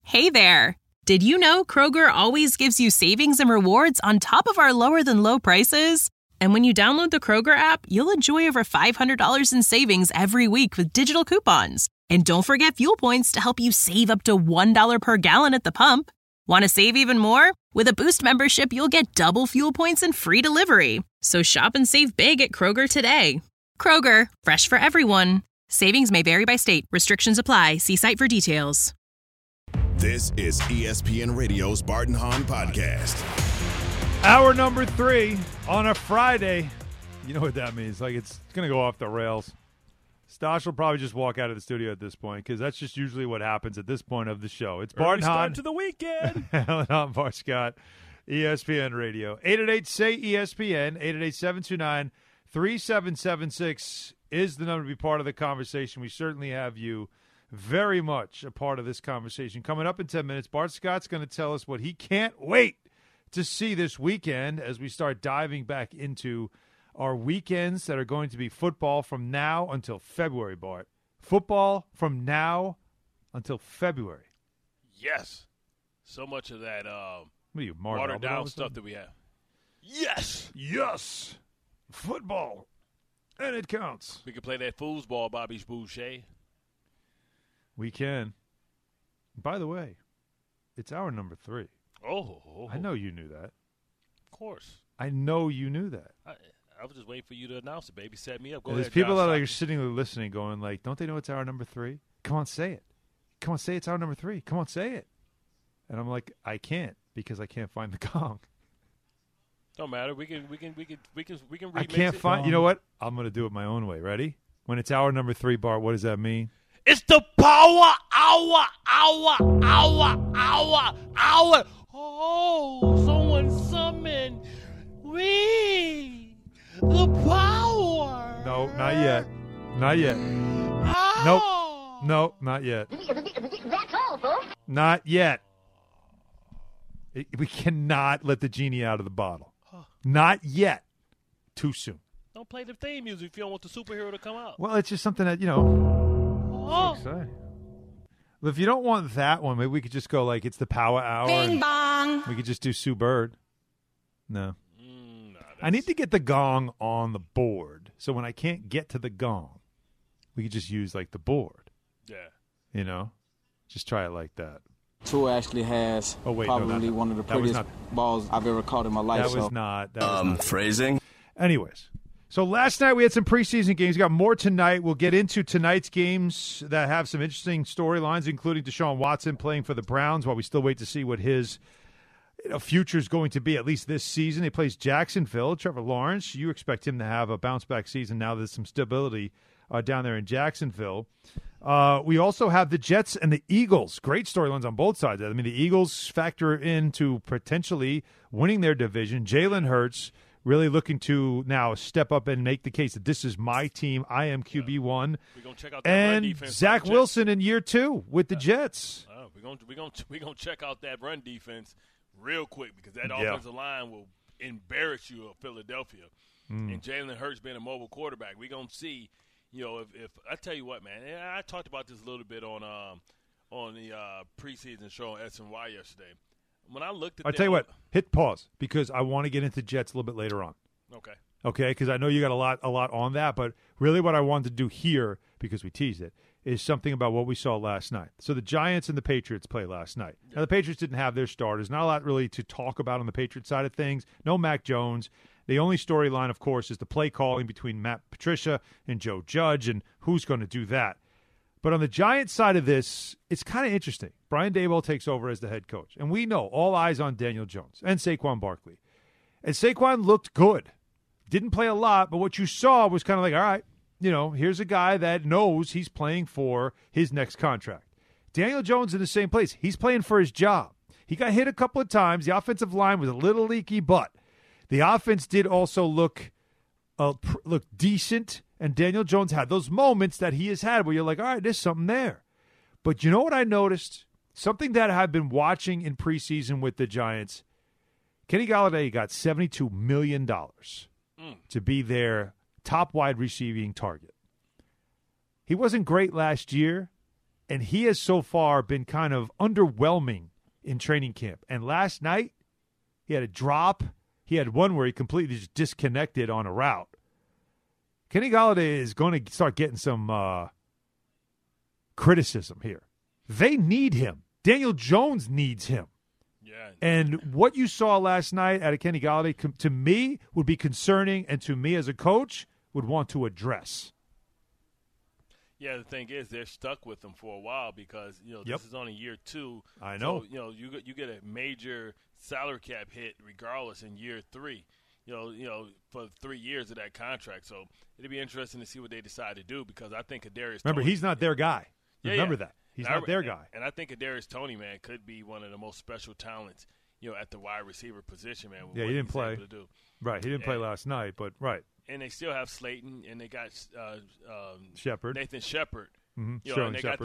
Hey there! Did you know Kroger always gives you savings and rewards on top of our lower-than-low prices? And when you download the Kroger app, you'll enjoy over $500 in savings every week with digital coupons. And don't forget fuel points to help you save up to $1 per gallon at the pump. Want to save even more? With a Boost membership, you'll get double fuel points and free delivery. So shop and save big at Kroger today. Kroger, fresh for everyone. Savings may vary by state. Restrictions apply. See site for details. This is ESPN Radio's Bart and Hahn Podcast. Hour number 3 on a Friday. You know what that means. Like, it's going to go off the rails. Stosh will probably just walk out of the studio at this point because that's just usually what happens at this point of the show. It's Bart and Hahn. Start to the weekend. Alan Hahn, Bart Scott, ESPN Radio. 888-SAY-ESPN, 888-729-3776 is the number to be part of the conversation. We certainly have you very much a part of this conversation. Coming up in 10 minutes, Bart Scott's going to tell us what he can't wait to see this weekend as we start diving back into our weekends that are going to be football from now until February, Bart. Football from now until February. Yes. So much of that What are you, Mark watered down stuff that we have. Yes. Yes. Football. And it counts. We can play that foosball, Bobby Boucher. We can. By the way, it's hour number 3. Oh. I know you knew that. Of course. I know you knew that. I was just waiting for you to announce it, baby. Set me up. Go There's ahead, people Josh that are Stockton. sitting there listening going like, don't they know it's hour number 3? Come on, say it. Come on, say it's hour number 3. Come on, say it. And I'm like, I can't because I can't find the gong. Don't matter. We can remix I can't it. find. You know what? I'm going to do it my own way. Ready? When it's hour number 3, Bart, what does that mean? It's the power hour. Oh, someone summon we the power. No, not yet. Not yet. Oh. No, not yet. That's all, folks. Not yet. We cannot let the genie out of the bottle. Not yet. Too soon. Don't play the theme music if you don't want the superhero to come out. Well, it's just something that, you know. Oh. Exciting. Well, if you don't want that one, maybe we could just go like it's the power hour. Bing bong. We could just do Sue Bird. No. No, I need to get the gong on the board. So when I can't get to the gong, we could just use like the board. Yeah. You know? Just try it like that. Tua actually has probably one of the prettiest balls I've ever caught in my life. That was not. Phrasing. Anyways. So last night we had some preseason games. We got more tonight. We'll get into tonight's games that have some interesting storylines, including Deshaun Watson playing for the Browns while we still wait to see what his future is going to be, at least this season. He plays Jacksonville. Trevor Lawrence, you expect him to have a bounce-back season now there's some stability down there in Jacksonville. We also have the Jets and the Eagles. Great storylines on both sides. I mean, the Eagles factor into potentially winning their division. Jalen Hurts really looking to now step up and make the case that this is my team. I am QB1. We're gonna check out that run and defense. Zach Wilson in year 2 with the Jets. We're gonna check out that run defense real quick because that offensive line will embarrass you of Philadelphia. And Jalen Hurts being a mobile quarterback, we're gonna see. You know, if I tell you what, man, and I talked about this a little bit on the preseason show on SNY yesterday. When I looked at, I'll tell you what, hit pause because I want to get into Jets a little bit later on. Okay, because I know you got a lot on that, but really what I wanted to do here, because we teased it, is something about what we saw last night. So the Giants and the Patriots played last night. Yeah. Now the Patriots didn't have their starters. Not a lot really to talk about on the Patriots side of things. No Mac Jones. The only storyline, of course, is the play calling between Matt Patricia and Joe Judge and who's going to do that. But on the Giants side of this, it's kind of interesting. Brian Daboll takes over as the head coach. And we know all eyes on Daniel Jones and Saquon Barkley. And Saquon looked good. Didn't play a lot, but what you saw was kind of like, all right, you know, here's a guy that knows he's playing for his next contract. Daniel Jones in the same place. He's playing for his job. He got hit a couple of times. The offensive line was a little leaky, but the offense did also look decent. And Daniel Jones had those moments that he has had where you're like, all right, there's something there. But you know what I noticed? Something that I've been watching in preseason with the Giants. Kenny Golladay got $72 million to be their top wide receiving target. He wasn't great last year, And he has so far been kind of underwhelming in training camp. And last night, he had a drop. He had one where he completely just disconnected on a route. Kenny Golladay is going to start getting some criticism here. They need him. Daniel Jones needs him. Yeah. And what you saw last night out of Kenny Golladay, to me, would be concerning, and to me as a coach, would want to address. Yeah, the thing is, they're stuck with him for a while because this is only year 2. I know. So, you get a major salary cap hit regardless in year 3. For 3 years of that contract. So it'll be interesting to see what they decide to do because I think Kadarius. Remember, Toney, he's not their guy. Remember that. He's not their guy. And I think Kadarius Toney, man, could be one of the most special talents, at the wide receiver position, man. Yeah, he didn't play. Right, he didn't play last night, but right. And they still have Slayton, and they got Shepard, Nathan Shepard. Mm-hmm. And they got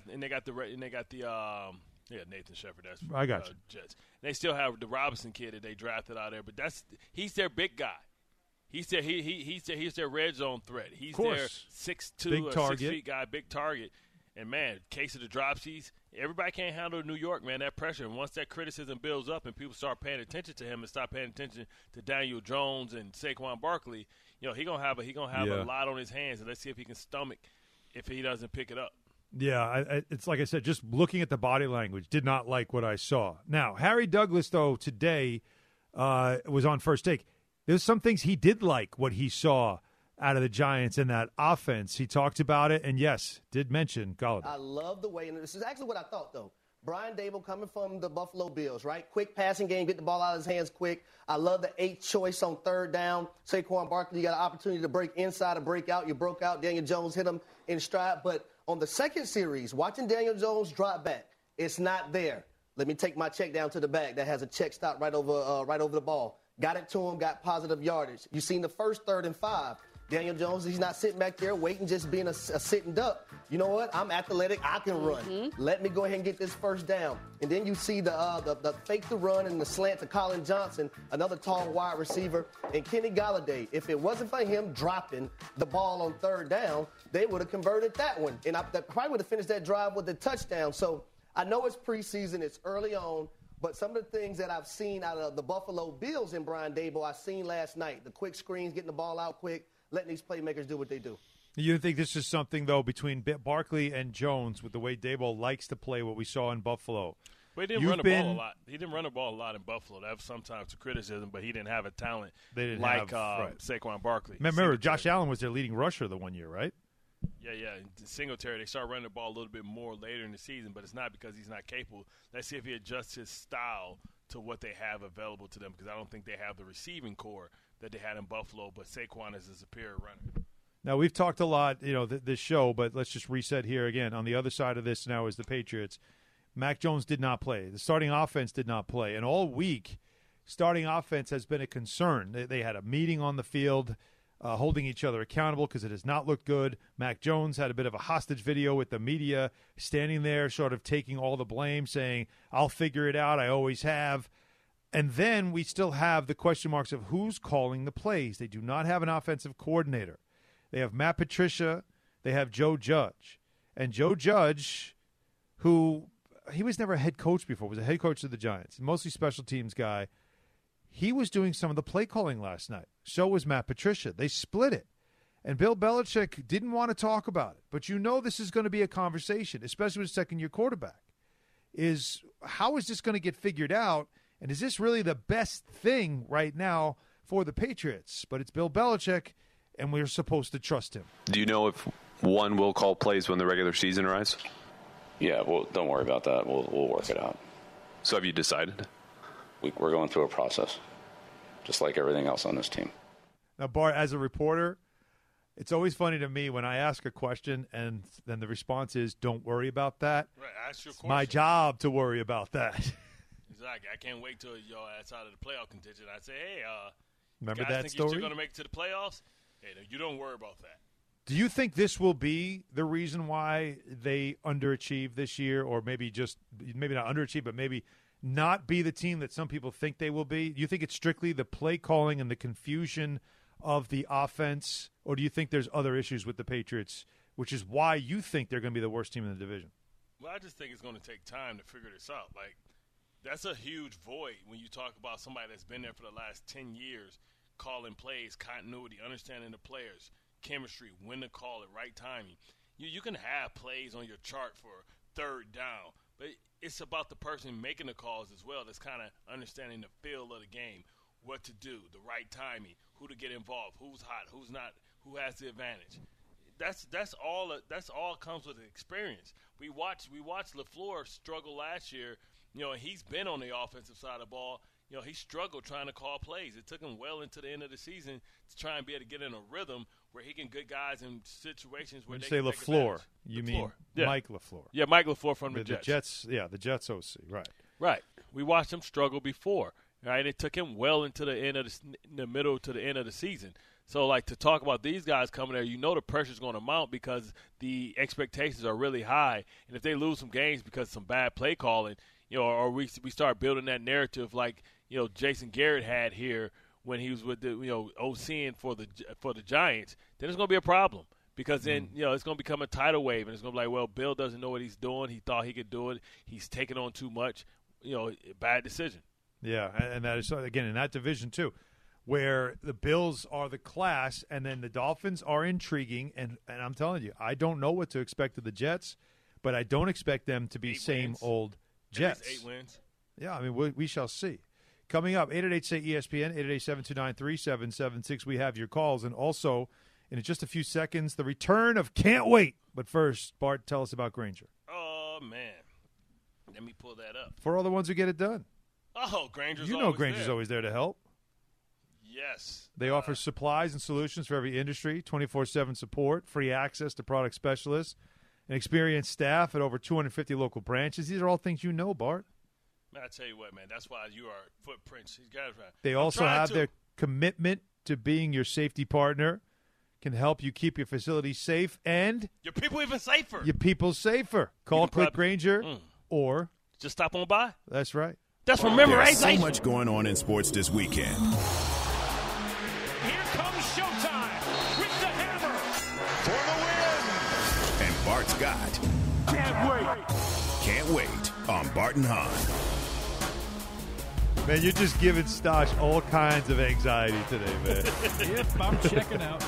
the Nathan Shepard. That's I got you. Jets. They still have the Robinson kid that they drafted out there, but he's their big guy. He's their red zone threat. He's their 6'2", or 6 feet guy, big target. And man, case of the dropsies, everybody can't handle New York, man. That pressure. And once that criticism builds up and people start paying attention to him and stop paying attention to Daniel Jones and Saquon Barkley, he gonna have a lot on his hands. And let's see if he can stomach if he doesn't pick it up. Yeah, it's like I said, just looking at the body language, did not like what I saw. Now, Harry Douglas, though, today was on First Take. There's some things he did like what he saw out of the Giants in that offense. He talked about it, and yes, did mention Golladay. I love the way, and this is actually what I thought, though. Brian Daboll coming from the Buffalo Bills, right? Quick passing game, get the ball out of his hands quick. I love the 8th choice on 3rd down. Saquon Barkley, you got an opportunity to break inside or break out. You broke out. Daniel Jones hit him in stride. But on the second series, watching Daniel Jones drop back, it's not there. Let me take my check down to the back. That has a check stop right over the ball. Got it to him, got positive yardage. You seen the first 3rd and 5. Daniel Jones, he's not sitting back there waiting, just being a sitting duck. You know what? I'm athletic. I can run. Mm-hmm. Let me go ahead and get this first down. And then you see the fake the run and the slant to Colin Johnson, another tall wide receiver, and Kenny Golladay. If it wasn't for him dropping the ball on 3rd down, they would have converted that one. And I probably would have finished that drive with a touchdown. So I know it's preseason. It's early on. But some of the things that I've seen out of the Buffalo Bills and Brian Daboll, I seen last night. The quick screens, getting the ball out quick, letting these playmakers do what they do. You think this is something, though, between Barkley and Jones with the way Daboll likes to play what we saw in Buffalo? But he didn't run the ball a lot. He didn't run the ball a lot in Buffalo. That was sometimes a criticism, but he didn't have a talent like Saquon Barkley. Remember, Josh Allen was their leading rusher the one year, right? Yeah. Singletary, they started running the ball a little bit more later in the season, but it's not because he's not capable. Let's see if he adjusts his style to what they have available to them, because I don't think they have the receiving core that they had in Buffalo, but Saquon is a superior runner. Now, we've talked a lot, this show, but let's just reset here again. On the other side of this now is the Patriots. Mac Jones did not play. The starting offense did not play. And all week, starting offense has been a concern. They had a meeting on the field, holding each other accountable because it has not looked good. Mac Jones had a bit of a hostage video with the media, standing there sort of taking all the blame, saying, I'll figure it out, I always have. And then we still have the question marks of who's calling the plays. They do not have an offensive coordinator. They have Matt Patricia. They have Joe Judge. And Joe Judge, who he was never a head coach before, was a head coach of the Giants, mostly special teams guy. He was doing some of the play calling last night. So was Matt Patricia. They split it. And Bill Belichick didn't want to talk about it. But this is going to be a conversation, especially with second-year quarterback, is how is this going to get figured out? And is this really the best thing right now for the Patriots? But it's Bill Belichick, and we're supposed to trust him. Do you know if one will call plays when the regular season arrives? Yeah, well, don't worry about that. We'll work it out. So have you decided? We're going through a process, just like everything else on this team. Now, Bart, as a reporter, it's always funny to me when I ask a question and then the response is, don't worry about that. Right, ask your question. It's my job to worry about that. Exactly. I can't wait till y'all outside of the playoff contention. I say, hey, remember guys that think story? You're going to make it to the playoffs? Hey, you don't worry about that. Do you think this will be the reason why they underachieve this year, or maybe not underachieve, but maybe not be the team that some people think they will be? Do you think it's strictly the play calling and the confusion of the offense, or do you think there's other issues with the Patriots, which is why you think they're going to be the worst team in the division? Well, I just think it's going to take time to figure this out. Like, that's a huge void when you talk about somebody that's been there for the last 10 years, calling plays, continuity, understanding the players, chemistry, when to call it, right timing. You can have plays on your chart for third down, but it's about the person making the calls as well that's kind of understanding the feel of the game, what to do, the right timing, who to get involved, who's hot, who's not, who has the advantage. That's all comes with experience. We watched LaFleur struggle last year. You know, he's been on the offensive side of the ball. You know, he struggled trying to call plays. It took him well into the end of the season to try and be able to get in a rhythm where he can get guys in situations where when they you say LaFleur, you mean yeah. Mike LaFleur. Yeah, Mike LaFleur from the Jets. The Jets OC, right. Right. We watched him struggle before, right? It took him well into the end of the middle to the end of the season. So, like, to talk about these guys coming there, you know the pressure's going to mount because the expectations are really high. And if they lose some games because of some bad play calling, you know, or we start building that narrative like, you know, Jason Garrett had here when he was with the, you know, OCing for the Giants, then it's going to be a problem because then, you know, it's going to become a tidal wave and it's going to be like, well, Bill doesn't know what he's doing. He thought he could do it. He's taking on too much, you know, bad decision. Yeah, and that is, again, in that division too, where the Bills are the class and then the Dolphins are intriguing. And I'm telling you, I don't know what to expect of the Jets, but I don't expect them to be old Jets. 8 wins. Yeah, I mean, we shall see. Coming up, 888-SAY-ESPN, 888-729-3776. We have your calls. And also, in just a few seconds, the return of Can't Wait. But first, Bart, tell us about Grainger. Oh, man. Let me pull that up. For all the ones who get it done. Oh, Grainger's You know Grainger's always there to help. Yes. They offer supplies and solutions for every industry, 24/7 support, free access to product specialists, and experienced staff at over 250 local branches. These are all things you know, Bart. Man, I tell you what, man, that's why you are footprints. These guys, they also have their commitment to being your safety partner, can help you keep your facility safe, and your people even safer. Your people safer. Call Quick Grainger or just stop on by. That's right. That's memorization. There's so much going on in sports this weekend. Here comes Showtime with the hammer for the win. And Bart Scott can't wait on Bart and Hahn. Man, you're just giving Stosh all kinds of anxiety today, man. Yep, I'm checking out.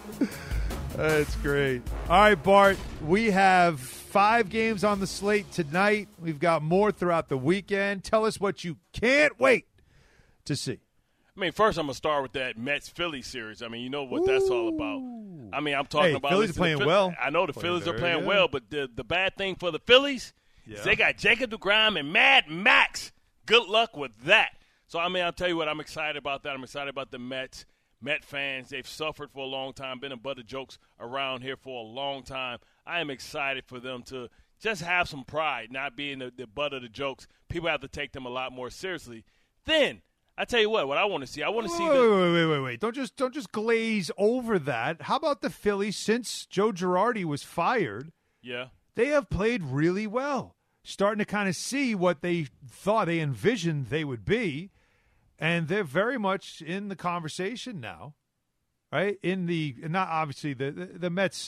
That's great. All right, Bart, we have 5 games on the slate tonight. We've got more throughout the weekend. Tell us what you can't wait to see. I mean, first I'm going to start with that Mets-Philly series. I mean, you know what that's all about. I mean, I'm talking about – Phillies are playing well. I know the Phillies are playing well, but the bad thing for the Phillies is they got Jacob deGrom and Mad Max. Good luck with that. So, I mean, I'll tell you what, I'm excited about that. I'm excited about the Mets. Met fans, they've suffered for a long time, been a butt of jokes around here for a long time. I am excited for them to just have some pride, not being the butt of the jokes. People have to take them a lot more seriously. Then, I tell you what I want to see. I want to see Wait. Don't just glaze over that. How about the Phillies since Joe Girardi was fired? Yeah. They have played really well. Starting to kind of see what they thought, they envisioned they would be. And they're very much in the conversation now, right? Not obviously the Mets.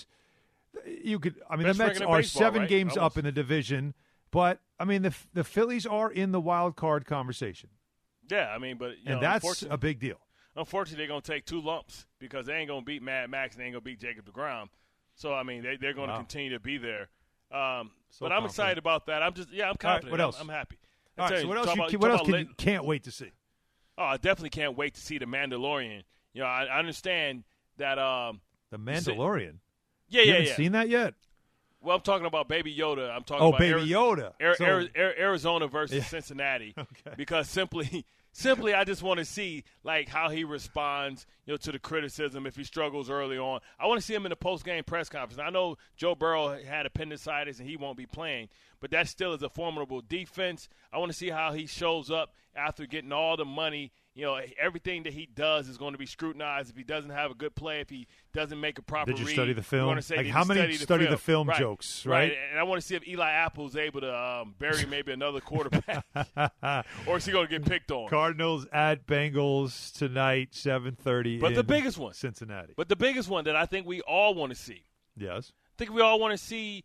The Mets are 7 games up in the division, but I mean the Phillies are in the wild card conversation. Yeah, I mean, but and that's a big deal. Unfortunately, they're going to take 2 lumps because they ain't going to beat Mad Max and they ain't going to beat Jacob deGrom. So I mean, they're going to continue to be there. But I'm excited about that. I'm confident. Right, what else? I'm happy. All right, so what else can't wait to see? Oh, I definitely can't wait to see The Mandalorian. You know, I understand that The Mandalorian? Yeah. You haven't seen that yet? Well, I'm talking about Baby Yoda. I'm talking about Baby Yoda. Arizona versus Cincinnati. Okay. Because simply I just want to see like how he responds, you know, to the criticism if he struggles early on. I want to see him in the post-game press conference. I know Joe Burrow had appendicitis and he won't be playing, but that still is a formidable defense. I want to see how he shows up after getting all the money. You know, everything that he does is going to be scrutinized. If he doesn't have a good play, if he doesn't make a proper read. Did you study the film? Like how many study the film jokes, right? And I want to see if Eli Apple's able to bury maybe another quarterback. Or is he going to get picked on? Cardinals at Bengals tonight, 7:30 But the biggest one. Cincinnati. But the biggest one that I think we all want to see. Yes. I think we all want to see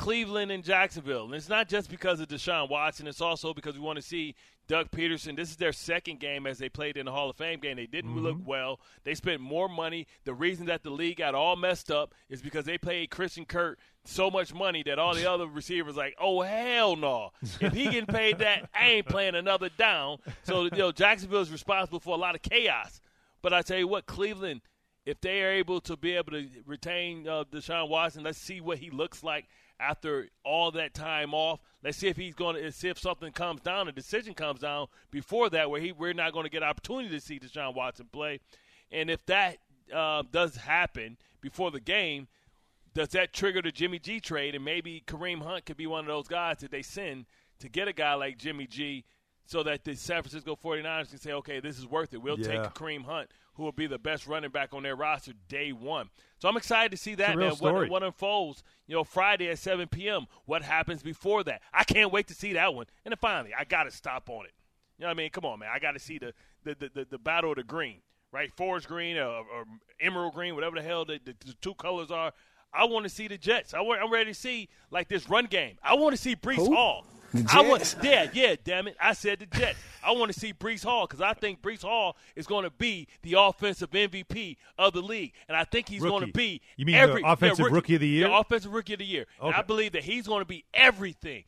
Cleveland and Jacksonville. And it's not just because of Deshaun Watson. It's also because we want to see Doug Peterson. This is their second game as they played in the Hall of Fame game. They didn't look well. They spent more money. The reason that the league got all messed up is because they paid Christian Kirk so much money that all the other receivers like, oh, hell no. If he getting paid that, I ain't playing another down. So, Jacksonville is responsible for a lot of chaos. But I tell you what, Cleveland, if they are able to retain Deshaun Watson, let's see what he looks like after all that time off. Let's see if see if something comes down, a decision comes down before that where we're not going to get opportunity to see Deshaun Watson play. And if that does happen before the game, does that trigger the Jimmy G trade? And maybe Kareem Hunt could be one of those guys that they send to get a guy like Jimmy G so that the San Francisco 49ers can say, okay, this is worth it. We'll take Kareem Hunt, who will be the best running back on their roster day one. So I'm excited to see that, man. What unfolds, Friday at 7 p.m. What happens before that? I can't wait to see that one. And then finally, I got to stop on it. You know what I mean? Come on, man. I got to see the battle of the green, right? Forest green or emerald green, whatever the hell the two colors are. I want to see the Jets. I'm ready to see, like, this run game. I want to see Breece Hall. The Jets? Damn it. I said the Jets. I want to see Breece Hall because I think Breece Hall is going to be the offensive MVP of the league. And I think he's going to be You mean the offensive rookie of the year? The offensive rookie of the year. Okay. And I believe that he's going to be everything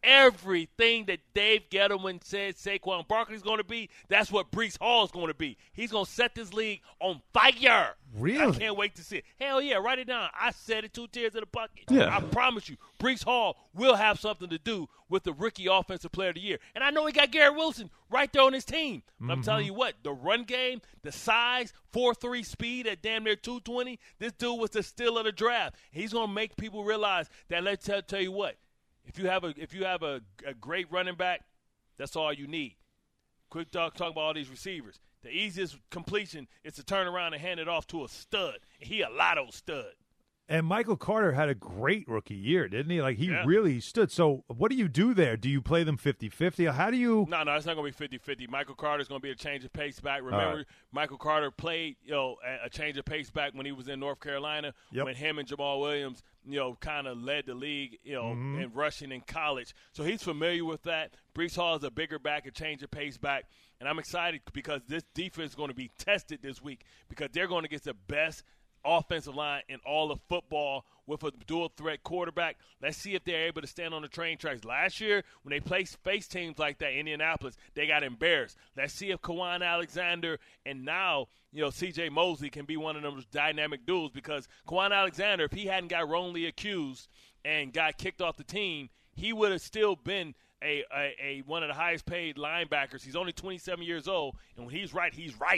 that Dave Gettleman said Saquon Barkley's going to be, that's what Breece Hall is going to be. He's going to set this league on fire. Really? I can't wait to see it. Hell yeah, write it down. I said it, 2 tears in the bucket. Yeah. I promise you, Breece Hall will have something to do with the rookie offensive player of the year. And I know he got Garrett Wilson right there on his team. But I'm telling you what, the run game, the size, 4.3 speed at damn near 220, this dude was the steal of the draft. He's going to make people realize that, let's tell you what, if you have a great running back, that's all you need. Quick talk about all these receivers. The easiest completion is to turn around and hand it off to a stud. He a lotto stud. And Michael Carter had a great rookie year, didn't he? Like, he really stood. So what do you do there? Do you play them 50-50? How do you – No, it's not going to be 50-50. Michael Carter's going to be a change of pace back. Remember, Michael Carter played a change of pace back when he was in North Carolina, when him and Jamal Williams, kind of led the league, in rushing in college. So he's familiar with that. Breece Hall is a bigger back, a change of pace back. And I'm excited because this defense is going to be tested this week because they're going to get the best offensive line in all of football with a dual-threat quarterback. Let's see if they're able to stand on the train tracks. Last year, when they faced teams like that, Indianapolis, they got embarrassed. Let's see if Kwan Alexander and now, C.J. Mosley can be one of those dynamic duels because Kwan Alexander, if he hadn't got wrongly accused and got kicked off the team, he would have still been a one of the highest-paid linebackers. He's only 27 years old, and when he's right, he's right.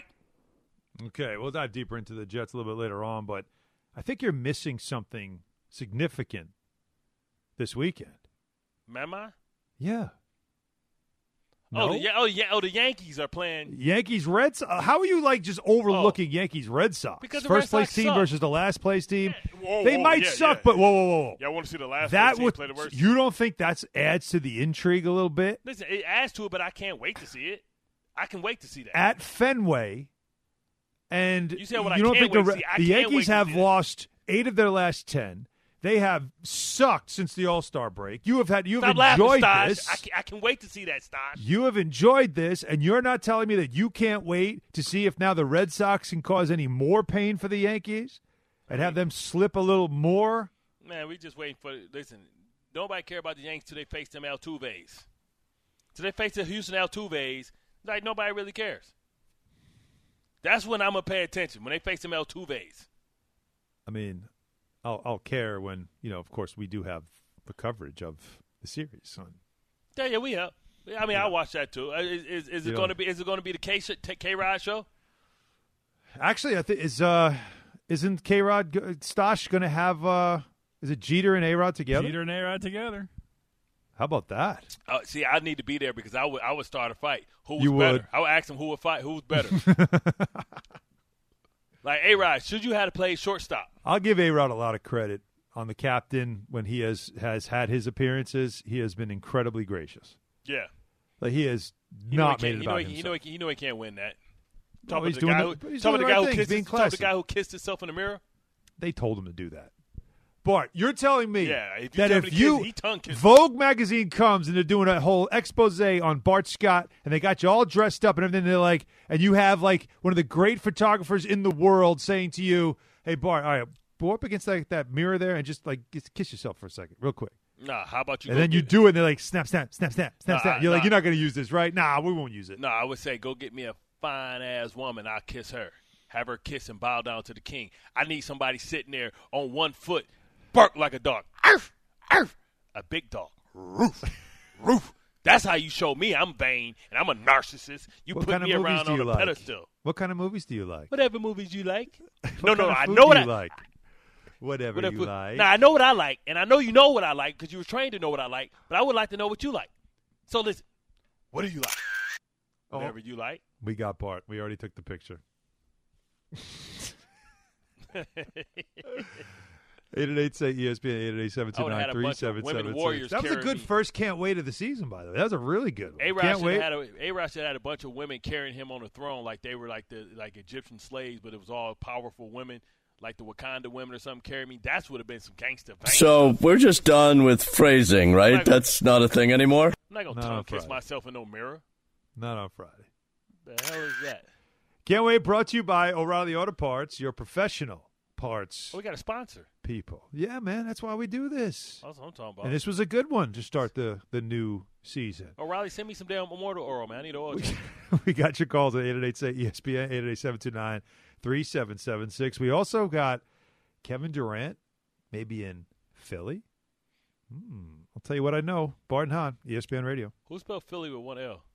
Okay, we'll dive deeper into the Jets a little bit later on, but I think you're missing something significant this weekend. Am I? Yeah. No? The Yankees are playing. Yankees Red Sox. How are you just overlooking Yankees Red Sox? Because the first place team versus the last place team. They might suck, but whoa. Yeah, I want to see the last place team play the worst. You don't think that adds to the intrigue a little bit? Listen, it adds to it, but I can't wait to see it. I can wait to see that at Fenway. And you don't think the Yankees have lost 8 of their last 10. They have sucked since the All-Star break. You have enjoyed this. I can wait to see that, Stosh. You have enjoyed this, and you're not telling me that you can't wait to see if now the Red Sox can cause any more pain for the Yankees and have them slip a little more? Man, we just waiting for – listen, nobody care about the Yankees till they face them Altuves. Till they face the Houston Altuves, like nobody really cares. That's when I'm going to pay attention, when they face them Altuves. I mean, I'll care when, of course, we do have the coverage of the series. Yeah, we have. I mean, I watch that too. Is it going to be the K-Rod show? Actually, I think isn't K-Rod Stosh going to have is it Jeter and A-Rod together? Jeter and A-Rod together. How about that? See, I need to be there because I would start a fight. Who was better? I would ask him who would fight. Who was better? Like A-Rod, should you have to play shortstop? I'll give A-Rod a lot of credit on the captain when he has had his appearances. He has been incredibly gracious. Yeah, like he has not made it about himself. You know he can't win that. Talk about the guy who kissed himself in the mirror. They told him to do that. Bart, you're telling me that if kiss, Vogue magazine comes and they're doing a whole expose on Bart Scott and they got you all dressed up and everything, they're like, and you have like one of the great photographers in the world saying to you, "Hey Bart, all right, go up against that mirror there and just kiss yourself for a second, real quick." Nah, how about you? And then you do it, and they're like, snap, snap, snap, snap, snap, snap. You're like, you're not going to use this, right? Nah, we won't use it. Nah, I would say go get me a fine-ass woman. I'll kiss her. Have her kiss and bow down to the king. I need somebody sitting there on one foot, bark like a dog. Arf, arf. A big dog. Roof, roof. That's how you show me I'm vain and I'm a narcissist. You put me around on a pedestal. What kind of movies do you like? Whatever movies you like. I know what I like. Whatever you like. Now, I know what I like, and I know you know what I like because you were trained to know what I like, but I would like to know what you like. So listen, what do you like? Whatever you like. We got Bart. We already took the picture. 888-ESPN, 888-729-3776. That was a good first can't wait of the season, by the way. That was a really good one. A-Rod should have had a bunch of women carrying him on the throne like they were like Egyptian slaves, but it was all powerful women. Like the Wakanda women or something carry me. That's would have been some gangster. So we're just done with phrasing, right? That's not a thing anymore? I'm not going to tongue kiss myself in no mirror. Not on Friday. The hell is that? Can't wait. Brought to you by O'Reilly Auto Parts, your professional parts. Oh, we got a sponsor. People. Yeah, man. That's why we do this. That's what I'm talking about. And this was a good one to start the new season. O'Reilly, send me some damn Immortal Oil, man. I need oil. We got your calls at 888-ESPN, 888-729-3776. We also got Kevin Durant, maybe in Philly. I'll tell you what I know. Bart and Hahn, ESPN Radio. Who spelled Philly with one L?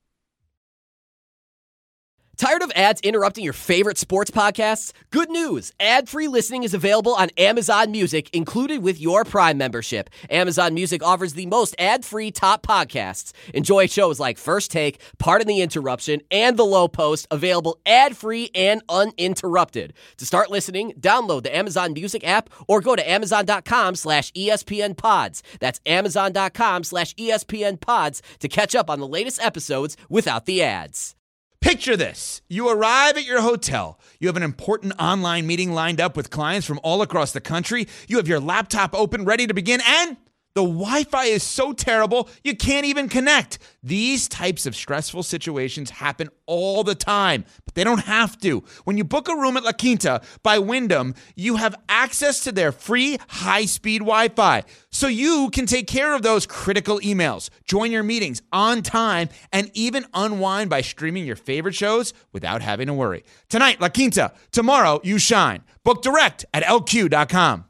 Tired of ads interrupting your favorite sports podcasts? Good news. Ad-free listening is available on Amazon Music, included with your Prime membership. Amazon Music offers the most ad-free top podcasts. Enjoy shows like First Take, Pardon the Interruption, and The Low Post, available ad-free and uninterrupted. To start listening, download the Amazon Music app or go to Amazon.com/ESPN Pods. That's Amazon.com/ESPN Pods to catch up on the latest episodes without the ads. Picture this. You arrive at your hotel. You have an important online meeting lined up with clients from all across the country. You have your laptop open, ready to begin, and the Wi-Fi is so terrible, you can't even connect. These types of stressful situations happen all the time, but they don't have to. When you book a room at La Quinta by Wyndham, you have access to their free high-speed Wi-Fi, so you can take care of those critical emails, join your meetings on time, and even unwind by streaming your favorite shows without having to worry. Tonight, La Quinta. Tomorrow, you shine. Book direct at LQ.com.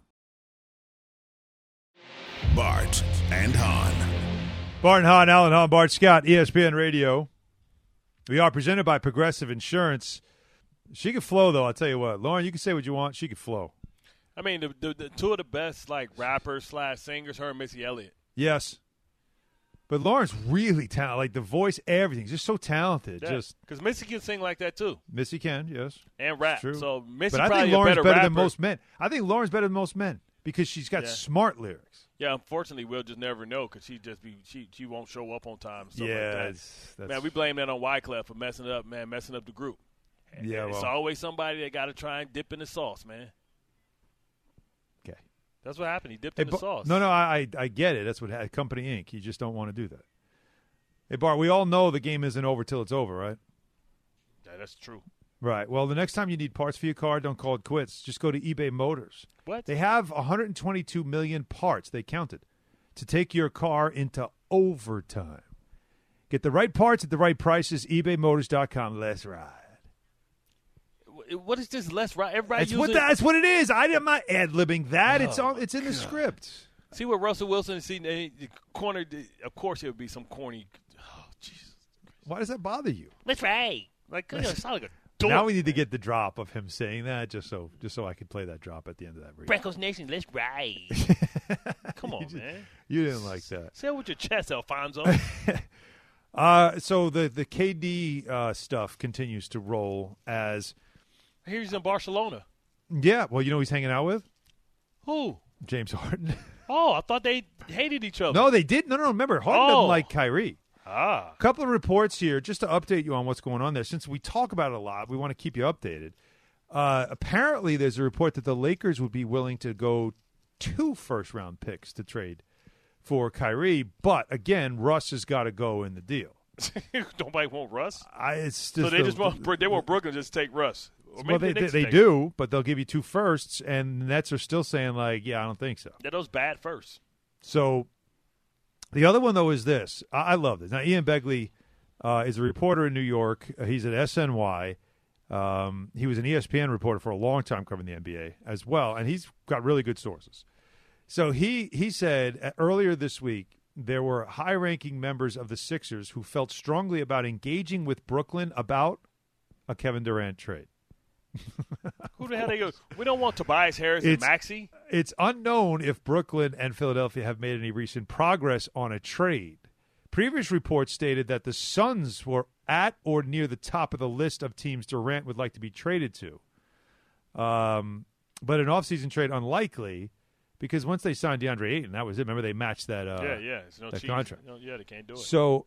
Bart and Hahn. Bart and Hahn, Alan Hahn, Bart Scott, ESPN Radio. We are presented by Progressive Insurance. She could flow, though, I'll tell you what. Lauren, you can say what you want. She could flow. I mean, the two of the best, rappers/singers, her and Missy Elliott. Yes. But Lauren's really talented. Like, the voice, everything's just so talented. Yeah, because Missy can sing like that, too. Missy can, yes. And rap. True. So Missy but I probably think Lauren's better better rapper than most men. I think Lauren's better than most men because she's got smart lyrics. Yeah, unfortunately, we'll just never know because she won't show up on time. And stuff like that. Man, we blame that on Wyclef for messing up the group. Yeah, it's always somebody that got to try and dip in the sauce, man. Okay, that's what happened. He dipped in the sauce. No, I get it. That's what Company Inc. You just don't want to do that. Hey, Bart, we all know the game isn't over till it's over, right? Yeah, that's true. Right. Well, the next time you need parts for your car, don't call it quits. Just go to eBay Motors. What? They have 122 million parts, they counted, to take your car into overtime. Get the right parts at the right prices, ebaymotors.com. Let's ride. What is this? Let's ride? Everybody that's what it is. I'm not ad-libbing that. It's in the script. See what Russell Wilson is seeing the corner. Of course, it would be some corny. Oh, Jesus. Why does that bother you? Let's ride. It's not like a Now we need to get the drop of him saying that just so I can play that drop at the end of that read. Freckles Nation, let's ride. Come on, man. You didn't like that. Say it with your chest, Alfonso. So the KD stuff continues to roll as – Here he's in Barcelona. Yeah. Well, you know who he's hanging out with? Who? James Harden. Oh, I thought they hated each other. No, they did. No, remember, Harden doesn't like Kyrie. A couple of reports here just to update you on what's going on there. Since we talk about it a lot, we want to keep you updated. Apparently, there's a report that the Lakers would be willing to go 2 first-round picks to trade for Kyrie. But, again, Russ has got to go in the deal. Nobody want Russ? It's just so they want Brooklyn to just take Russ. Well, they do, but they'll give you 2 firsts, and the Nets are still saying, like, yeah, I don't think so. Yeah, those bad firsts. So the other one, though, is this. I love this. Now, Ian Begley is a reporter in New York. He's at SNY. He was an ESPN reporter for a long time covering the NBA as well, and he's got really good sources. So he said earlier this week there were high-ranking members of the Sixers who felt strongly about engaging with Brooklyn about a Kevin Durant trade. Who the hell they go? We don't want Tobias Harris and Maxey. It's unknown if Brooklyn and Philadelphia have made any recent progress on a trade. Previous reports stated that the Suns were at or near the top of the list of teams Durant would like to be traded to. But an offseason trade unlikely because once they signed DeAndre Ayton, that was it. Remember they matched that It's no that contract. No, they can't do it. So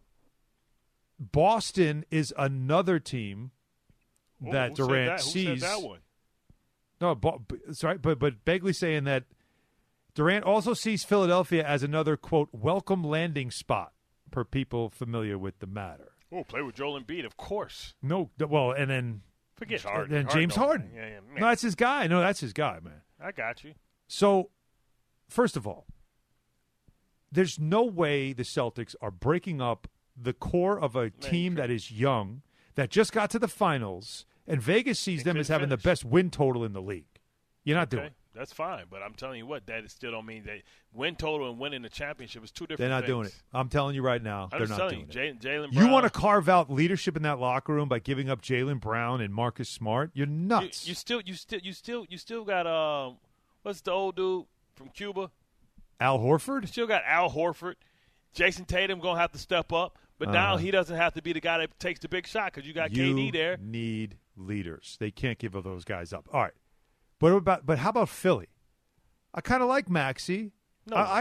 Boston is another team that Durant sees. Who said that one? No, sorry, but Begley's saying that Durant also sees Philadelphia as another, quote, welcome landing spot per people familiar with the matter. Oh, play with Joel Embiid, of course. No, well, and then forget Harden. And James Harden. Yeah, no, that's his guy. No, that's his guy, man. I got you. So, first of all, there's no way the Celtics are breaking up the core of a team that is young, that just got to the finals, and Vegas sees them as having the best win total in the league. You're not doing it. That's fine, but I'm telling you what, that still don't mean that win total and winning the championship is 2 different They're not things. doing it. I'm telling you right now, they're not doing it. Jaylen Brown. You want to carve out leadership in that locker room by giving up Jaylen Brown and Marcus Smart? You're nuts. You still got what's the old dude from Cuba? Al Horford? You still got Al Horford. Jason Tatum gonna have to step up, but now he doesn't have to be the guy that takes the big shot because you got KD there. You need leaders. They can't give those guys up. All right. But how about Philly? I kind of like Maxey. No. I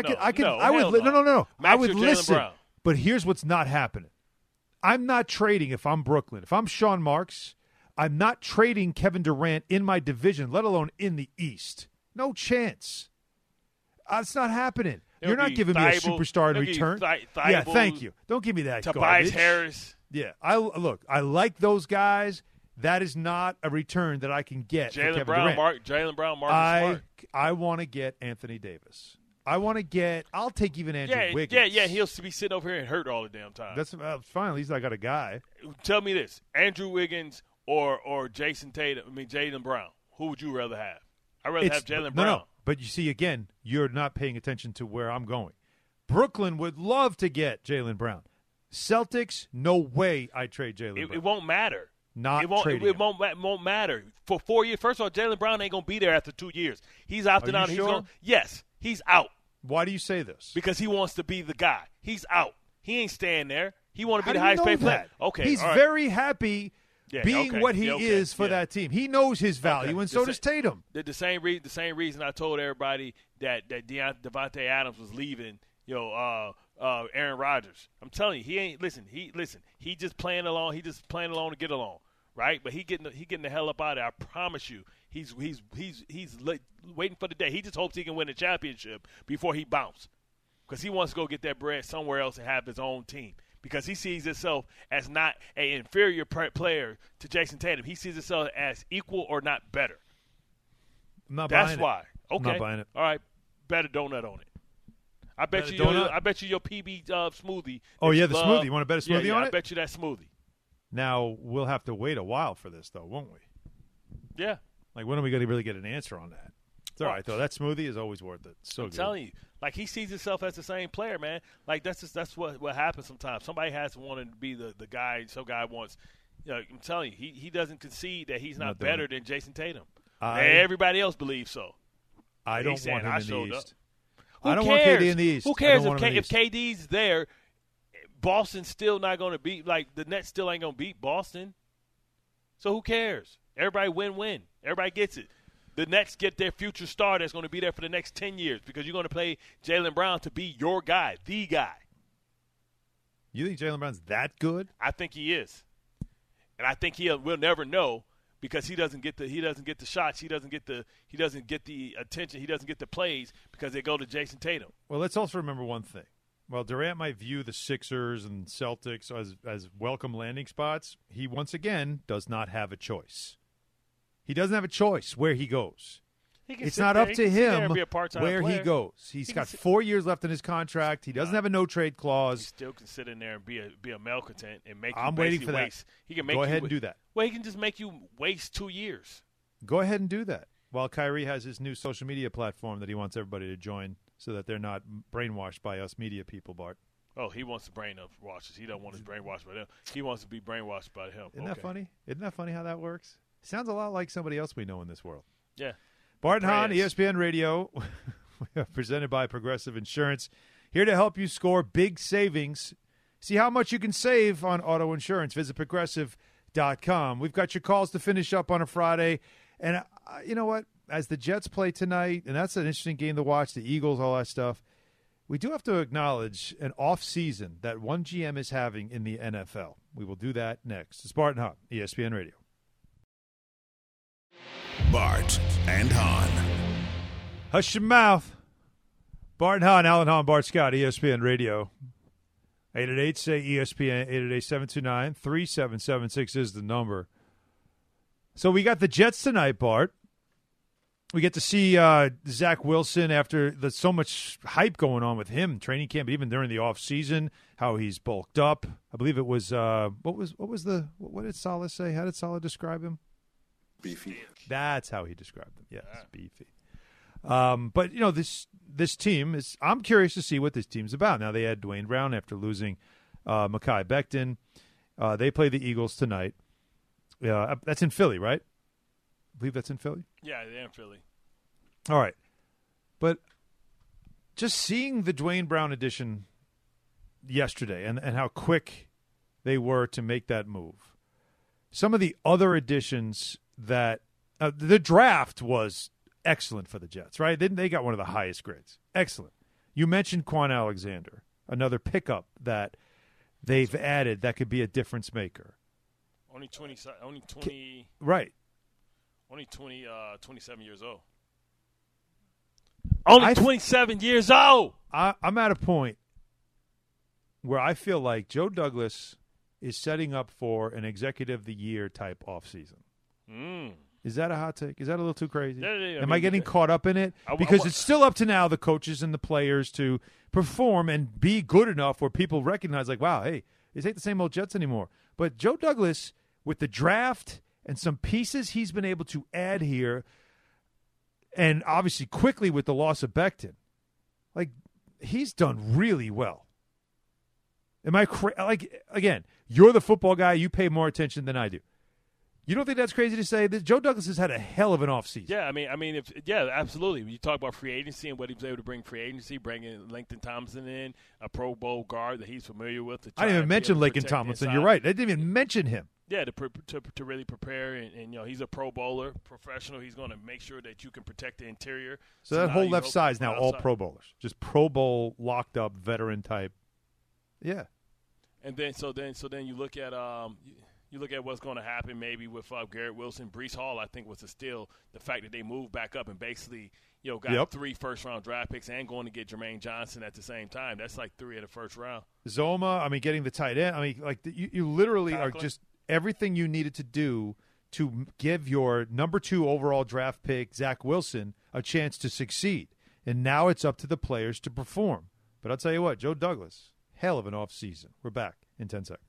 would listen. Brown. But here's what's not happening. I'm not trading if I'm Brooklyn. If I'm Sean Marks, I'm not trading Kevin Durant in my division, let alone in the East. No chance. It's not happening. You're not giving me a superstar in return. Yeah, thank you. Don't give me that Tobias garbage. Harris. Yeah, I like those guys. That is not a return that I can get for Kevin Durant. Jaylen Brown, Marcus Smart. I want to get Anthony Davis. I'll take even Andrew Wiggins. Yeah, he'll be sitting over here and hurt all the damn time. That's fine. At least I got a guy. Tell me this: Andrew Wiggins or Jason Tatum? I mean, Jaylen Brown. Who would you rather have? I'd rather have Jaylen Brown. No. But you see, again, you're not paying attention to where I'm going. Brooklyn would love to get Jaylen Brown. Celtics, no way I trade Jaylen Brown. It won't matter. It won't matter. For 4 years, first of all, Jaylen Brown ain't going to be there after 2 years. He's opting out. Sure? Yes, he's out. Why do you say this? Because he wants to be the guy. He's out. He ain't staying there. He want to be the highest paid player. Okay, he's very happy being what he is for that team. He knows his value, and so does Tatum. The same reason I told everybody that Devontae Adams was leaving. Aaron Rodgers. I'm telling you, he ain't listen. He just playing along. He just playing along to get along, right? But he getting the hell up out of there. I promise you, he's waiting for the day. He just hopes he can win the championship before he bounce, because he wants to go get that bread somewhere else and have his own team. Because he sees himself as not an inferior player to Jason Tatum. He sees himself as equal or not better. That's why. Okay. I'm not buying it. All right. Bet a donut on it. I bet you your PB smoothie. Oh, yeah, the smoothie. You want to bet a smoothie on it? I bet you that smoothie. Now, we'll have to wait a while for this, though, won't we? Yeah. Like, when are we going to really get an answer on that? It's all right, though. That smoothie is always worth it. So I'm telling you. Like, he sees himself as the same player, man. Like, that's what happens sometimes. Somebody has to want to be the guy some guy wants. I'm telling you, he doesn't concede that he's not better than Jason Tatum. Everybody else believes so. I don't want him in the East. I don't want KD in the East. Who cares if KD's there? Boston's still not going to beat. Like, the Nets still ain't going to beat Boston. So who cares? Everybody win-win. Everybody gets it. The Nets get their future star that's going to be there for the next 10 years because you're going to play Jaylen Brown to be your guy, the guy. You think Jaylen Brown's that good? I think he is. And I think we'll never know because he doesn't get the shots, he doesn't get the attention, he doesn't get the plays because they go to Jason Tatum. Well, let's also remember one thing. While Durant might view the Sixers and Celtics as welcome landing spots, he once again does not have a choice. He doesn't have a choice where he goes. It's not up to him where he goes. He's got 4 years left in his contract. He doesn't have a no-trade clause. He still can sit in there and be a malcontent and make I'm you waiting for waste. that. He can make Go ahead and do that. Well, he can just make you waste 2 years. Go ahead and do that. While Kyrie has his new social media platform that he wants everybody to join so that they're not brainwashed by us media people, Bart. Oh, he wants to brainwash us. He don't want us brainwashed by them. He wants to be brainwashed by him. Isn't that funny? Isn't that funny how that works? Sounds a lot like somebody else we know in this world. Yeah. Bart and Hahn, ESPN Radio, presented by Progressive Insurance, here to help you score big savings. See how much you can save on auto insurance. Visit Progressive.com. We've got your calls to finish up on a Friday. And you know what? As the Jets play tonight, and that's an interesting game to watch, the Eagles, all that stuff, we do have to acknowledge an off-season that one GM is having in the NFL. We will do that next. It's Bart and Hahn, ESPN Radio. Bart and Hahn. Hush your mouth. Bart and Hahn, Alan Hahn, Bart Scott, ESPN Radio. 888-SAY-ESPN, 888-729-3776 is the number. So we got the Jets tonight, Bart. We get to see Zach Wilson after there's so much hype going on with him, training camp, even during the offseason, how he's bulked up. I believe it was, what did Saleh say? How did Saleh describe him? Beefy. That's how he described them. Yes, beefy. But, you know, this team is – I'm curious to see what this team's about. Now, they had Dwayne Brown after losing Mekhi Becton. They play the Eagles tonight. That's in Philly, right? I believe that's in Philly? Yeah, they're in Philly. All right. But just seeing the Dwayne Brown addition yesterday and how quick they were to make that move. Some of the other additions that the draft was excellent for the Jets, right? They got one of the highest grades. Excellent. You mentioned Quan Alexander, another pickup that they've added that could be a difference maker. Only 20. Right. Only 27 years old. Only 27 years old. I'm at a point where I feel like Joe Douglas is setting up for an executive of the year type offseason. Is that a hot take? Is that a little too crazy? Yeah, Am I getting caught up in it? Because it's still up to now the coaches and the players to perform and be good enough where people recognize, like, wow, hey, these ain't the same old Jets anymore. But Joe Douglas, with the draft and some pieces he's been able to add here, and obviously quickly with the loss of Becton, like, he's done really well. Am I again, you're the football guy. You pay more attention than I do. You don't think that's crazy to say? That Joe Douglas has had a hell of an offseason. Yeah, I mean, absolutely. When you talk about free agency and what he was able to bring free agency, bringing Langston Tomlinson in, a Pro Bowl guard that he's familiar with. I didn't even mention Langston Tomlinson. You're right. I didn't even mention him. Yeah, to really prepare, and you know, he's a Pro Bowler, professional. He's going to make sure that you can protect the interior. So that whole left side is now all Pro Bowlers, just Pro Bowl locked up veteran type. Yeah. And then you look at You look at what's going to happen maybe with Garrett Wilson. Breece Hall, I think, was a steal. The fact that they moved back up and basically, got 3 first-round draft picks and going to get Jermaine Johnson at the same time. That's like 3 of the first round. Zoma, getting the tight end. You literally are just everything you needed to do to give your number 2 overall draft pick, Zach Wilson, a chance to succeed. And now it's up to the players to perform. But I'll tell you what, Joe Douglas, hell of an offseason. We're back in 10 seconds.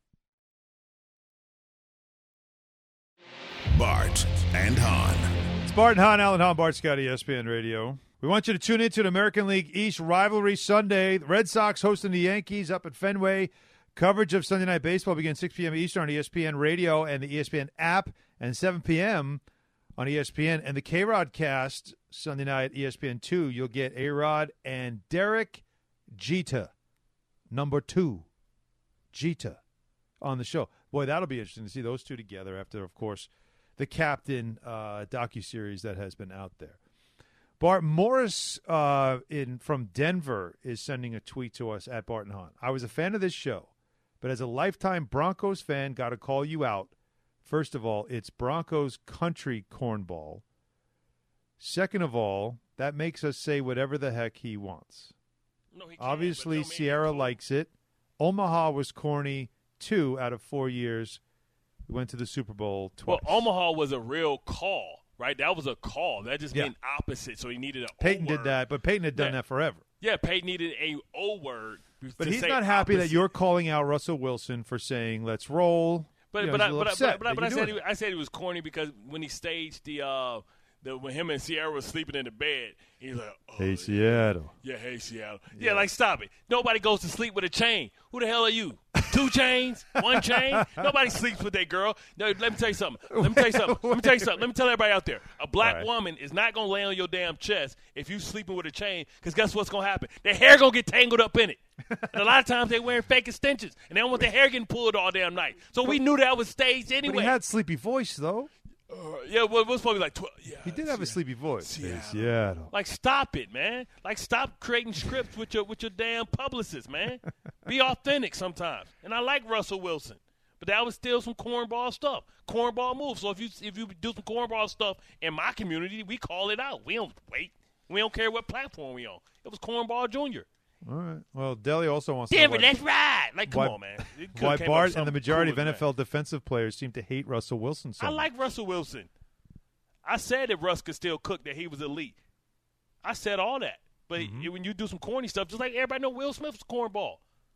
Bart and Hahn. It's Bart and Hahn, Alan Hahn, Bart Scott, ESPN Radio. We want you to tune into the American League East rivalry Sunday. The Red Sox hosting the Yankees up at Fenway. Coverage of Sunday Night Baseball begins 6 p.m. Eastern on ESPN Radio and the ESPN app, and 7 p.m. on ESPN. And the K-Rod cast Sunday night, ESPN 2, you'll get A-Rod and Derek Jeter, number 2, Jeter, on the show. Boy, that'll be interesting to see those two together after, of course, the Captain docuseries that has been out there. Bart Morris from Denver is sending a tweet to us at Bart and Hahn. I was a fan of this show, but as a lifetime Broncos fan, got to call you out. First of all, it's Broncos country cornball. Second of all, that makes us say whatever the heck he wants. No, he can't, obviously, Sierra likes it. Omaha was corny 2 out of 4 years. We went to the Super Bowl twice. Well, Omaha was a real call, right? That was a call. That just meant opposite, so he needed an Peyton O-word. did that, but Peyton had done that forever. Yeah, Peyton needed a O-word. But he's not happy that you're calling out Russell Wilson for saying, let's roll. But I said he was corny because when he staged when him and Sierra was sleeping in the bed, he's like, hey, Seattle. Yeah, hey, Seattle. Yeah, like, stop it. Nobody goes to sleep with a chain. Who the hell are you? 2 chains? 1 chain? Nobody sleeps with that girl. No, let me tell you something. Let me tell everybody out there. A black woman is not going to lay on your damn chest if you sleeping with a chain, because guess what's going to happen? Their hair going to get tangled up in it. And a lot of times they're wearing fake extensions, and they don't want their hair getting pulled all damn night. So we knew that was staged anyway. But he had sleepy voice, though. Yeah, well, it was probably like 12. Yeah, he did have a sleepy voice. Seattle. Like, stop it, man. Like, stop creating scripts with your damn publicist, man. Be authentic sometimes. And I like Russell Wilson, but that was still some cornball stuff, cornball moves. So if you do some cornball stuff in my community, we call it out. We don't wait. We don't care what platform we on. It was Cornball Jr. All right. Well, Deli also wants to know let's ride. Like, come on, man. Why Bart and the majority of NFL defensive players seem to hate Russell Wilson so much. I like Russell Wilson. I said that Russ could still cook, that he was elite. I said all that. But when you do some corny stuff, just like everybody know Will Smith was cornball.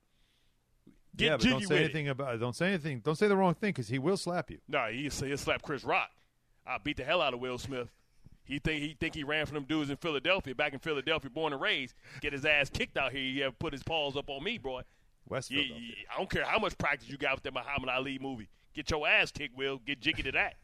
But don't say anything about it. Don't say anything. Don't say the wrong thing, because he will slap you. No, he'll slap Chris Rock. I'll beat the hell out of Will Smith. He think he ran from them dudes in Philadelphia, back in Philadelphia, born and raised. Get his ass kicked out here. He ever put his paws up on me, boy. West Philadelphia. I don't care how much practice you got with that Muhammad Ali movie. Get your ass kicked, Will. Get jiggy to that.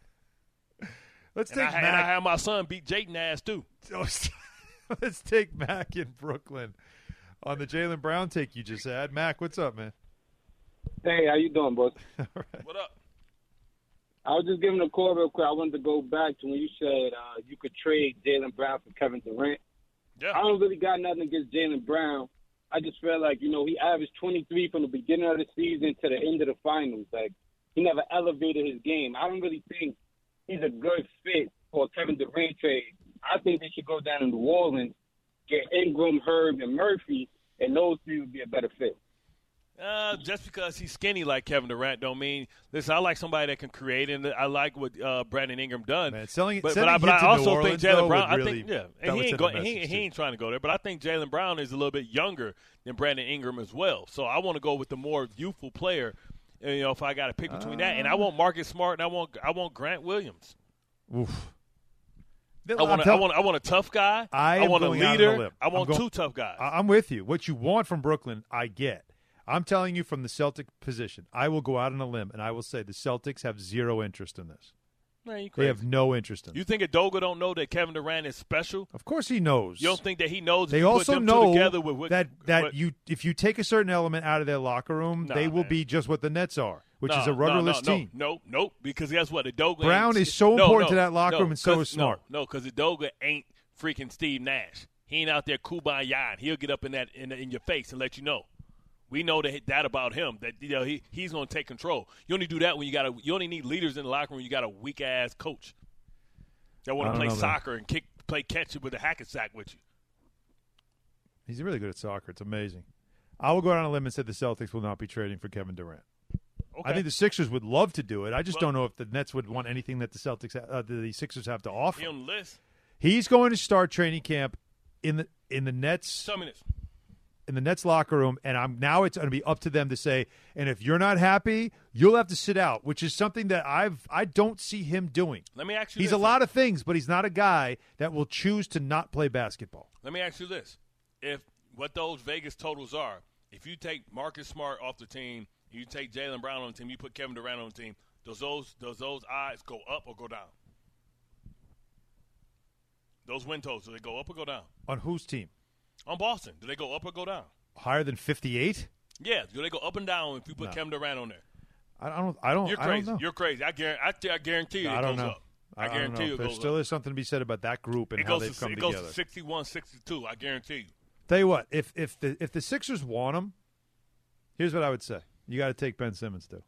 I had my son beat Jayden ass too. Let's take Mac in Brooklyn on the Jaylen Brown take you just had. Mac, what's up, man? Hey, how you doing, boss? All right. What up? I was just giving a call real quick. I wanted to go back to when you said you could trade Jaylen Brown for Kevin Durant. Yeah. I don't really got nothing against Jaylen Brown. I just feel like, he averaged 23 from the beginning of the season to the end of the finals. Like, he never elevated his game. I don't really think he's a good fit for a Kevin Durant trade. I think they should go down to New Orleans, get Ingram, Herb, and Murphy, and those three would be a better fit. Just because he's skinny like Kevin Durant don't mean – listen, I like somebody that can create, and I like what Brandon Ingram done. Man, but I also think Jaylen Brown – he ain't trying to go there. But I think Jaylen Brown is a little bit younger than Brandon Ingram as well. So I want to go with the more youthful player, if I got to pick between that. And I want Marcus Smart, and I want Grant Williams. Oof. I want a tough guy. I want a leader. I want 2 tough guys. I'm with you. What you want from Brooklyn, I get. I'm telling you from the Celtic position, I will go out on a limb, and I will say the Celtics have zero interest in this. Man, they have no interest in it. You think Udoka don't know that Kevin Durant is special? Of course he knows. You don't think that he knows they also know that you take a certain element out of their locker room, they will be just what the Nets are, which is a rudderless team. No, because guess what? Udoka Brown is so important to that locker room, and so is Smart. No, because Udoka ain't freaking Steve Nash. He ain't out there kumbaya. He'll get up in your face and let you know. We know that about him, that he's going to take control. You only do that when you only need leaders in the locker room. You got a weak ass coach that want to play soccer and play catch with a hacky sack with you. He's really good at soccer. It's amazing. I will go out on a limb and say the Celtics will not be trading for Kevin Durant. Okay. I think the Sixers would love to do it. I just don't know if the Nets would want anything that the Sixers have to offer. He on the list. He's going to start training camp in the Nets. 2 minutes. In the Nets locker room, and now it's going to be up to them to say, and if you're not happy, you'll have to sit out, which is something that I don't see him doing. Let me ask you He's a lot of things, but he's not a guy that will choose to not play basketball. Let me ask you this. If what those Vegas totals are, if you take Marcus Smart off the team, you take Jaylen Brown on the team, you put Kevin Durant on the team, does those odds go up or go down? Those win totals, do they go up or go down? On whose team? On Boston. Do they go up or go down? Higher than 58? Yeah. Do they go up and down if you put Kevin Durant on there? I don't. You're crazy. I don't know. You're crazy. I guarantee you it goes up. I guarantee you it goes up. There still is something to be said about that group and how they've come together. It goes to 61-62. I guarantee you. Tell you what, if the Sixers want him, here's what I would say. You got to take Ben Simmons too.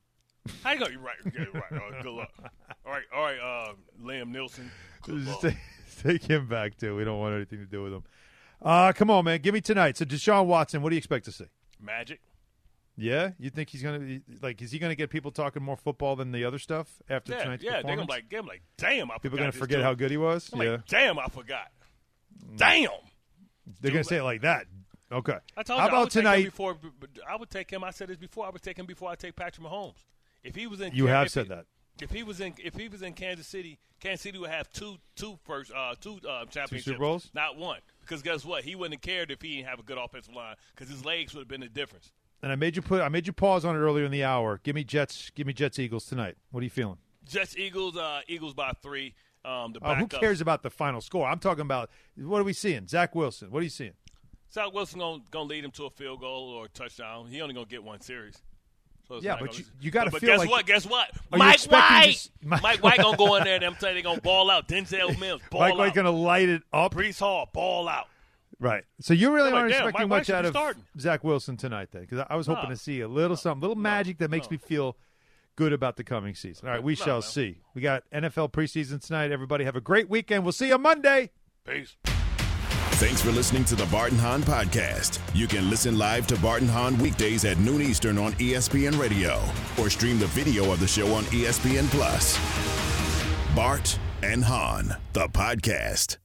How you go? You're right. Okay, right. Good luck. All right. Liam Nielsen. Just take him back too. We don't want anything to do with him. Come on, man. Give me tonight. So Deshaun Watson, what do you expect to see? Magic. Yeah, you think he's gonna be is he gonna get people talking more football than the other stuff after tonight's performance? They're gonna be like, damn, I forgot. People are gonna forget how good he was. Like, damn, I forgot. Damn. They're gonna say it like that. Okay. I told how you, about tonight? I would take him. I said this before. I would take him before I take Patrick Mahomes. If he was in, said that. If he was in Kansas City would have two championships, 2 Super Bowls, not one. Because guess what? He wouldn't have cared if he didn't have a good offensive line because his legs would have been the difference. And I made you pause on it earlier in the hour. Give me Jets Eagles tonight. What are you feeling? Jets Eagles by 3. Who cares about the final score? I'm talking about what are we seeing? Zach Wilson. What are you seeing? Zach Wilson gonna lead him to a field goal or a touchdown. He only gonna get one series. So yeah, but you got to feel guess like. What? Guess what? Mike White. Mike White gonna go in there. And I'm telling you, they're gonna ball out. Denzel Mills, ball out. Mike White gonna light it up. Breece Hall, ball out. Right. So you really aren't expecting Mike much out of Zach Wilson tonight, then, because I was hoping to see a little something, little magic that makes me feel good about the coming season. All right, we shall see. We got NFL preseason tonight. Everybody have a great weekend. We'll see you Monday. Peace. Thanks for listening to the Bart and Hahn Podcast. You can listen live to Bart and Hahn weekdays at noon Eastern on ESPN Radio or stream the video of the show on ESPN+. Bart and Hahn, the podcast.